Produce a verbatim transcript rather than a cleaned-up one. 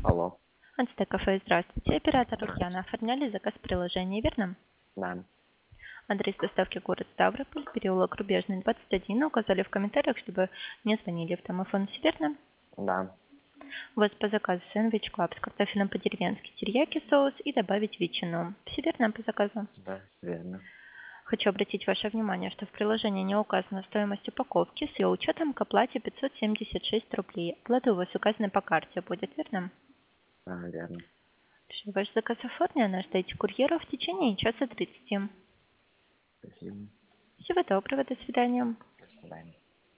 Алло, Антитек-кафе, здравствуйте. Оператор Лукьяна. Оформляли заказ приложения, верно? да, Адрес доставки город Ставрополь, переулок Рубежный, двадцать один. Указали в комментариях, чтобы не звонили в домофон, все верно? да, У вас по заказу сэндвич клаб с картофелем по-деревенски, терияки соус и добавить ветчину. Все верно по заказу? да, верно. Хочу обратить ваше внимание, что в приложении не указана стоимость упаковки с ее учетом к оплате пятьсот семьдесят шесть рублей. Оплата у вас указана по карте, будет верно? А, верно. Всё, ваш заказ оформлен, ожидайте курьера в течение часа тридцати. Спасибо. Всего доброго, до свидания. До свидания.